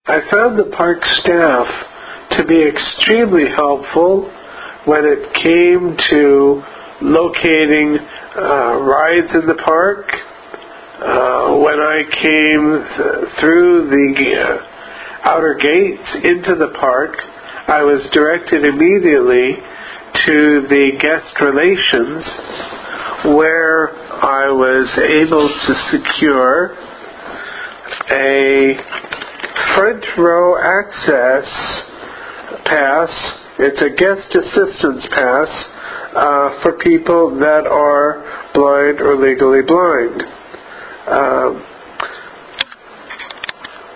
I found the park staff to be extremely helpful when it came to locating rides in the park. When I came through the outer gates into the park, I was directed immediately to the guest relations, where I was able to secure a front row access pass. It's a guest assistance pass for people that are blind or legally blind.